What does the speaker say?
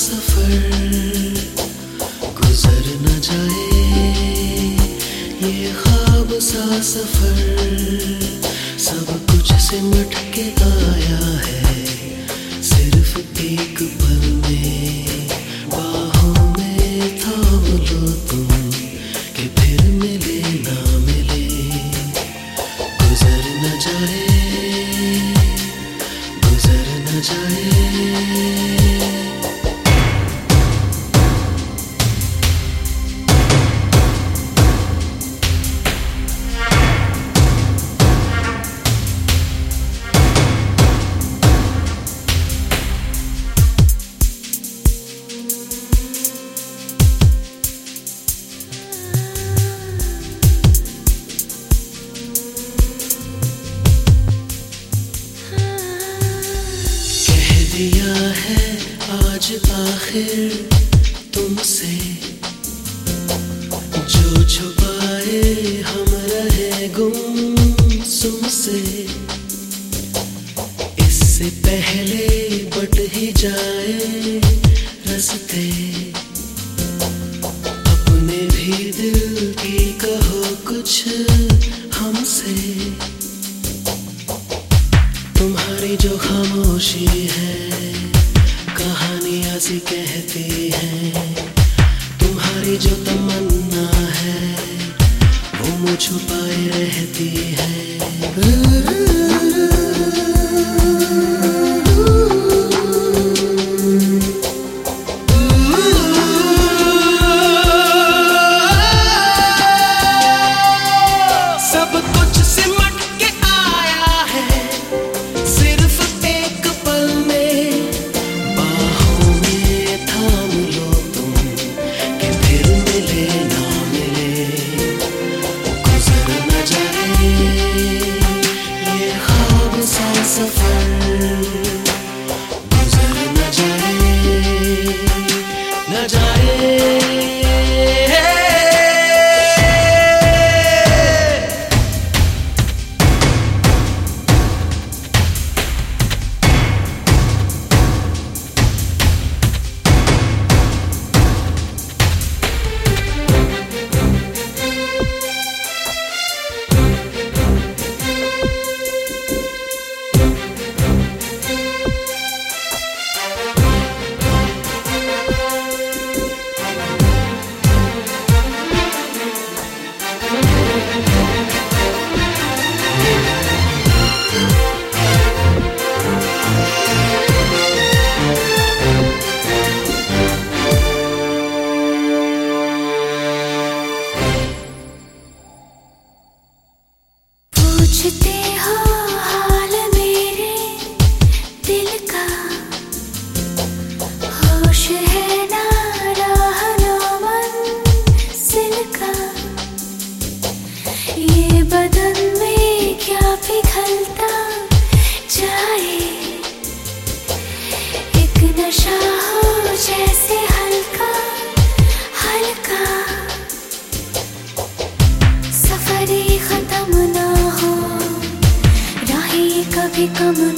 सफर गुजर न जाए, ये ख्वाब सा सफर सब कुछ सिमट के आया है। सिर्फ एक पल में बाहों में थाम लो तुम, कि फिर मिले ना मिले। गुजर न जाए, गुजर न जाए। दिया है आज आखिर तुमसे, जो छुपाए हम रहे गुमसुम से। इससे पहले बट ही जाए रास्ते, अपने भी दिल की कहो कुछ हमसे। तुम्हारी जो खामोशी है कहानियां सी कहती है, तुम्हारी जो तमन्ना है वो मुझ छुपाए रहती है। पूछते हो हाल मेरे दिल का, होश है ना राह नो मंजिल का। ये बदन में क्या पिघलता जाए, एक नशा हो जैसे हल्का हल्का। सफर खत्म ना हो, राहें कभी कम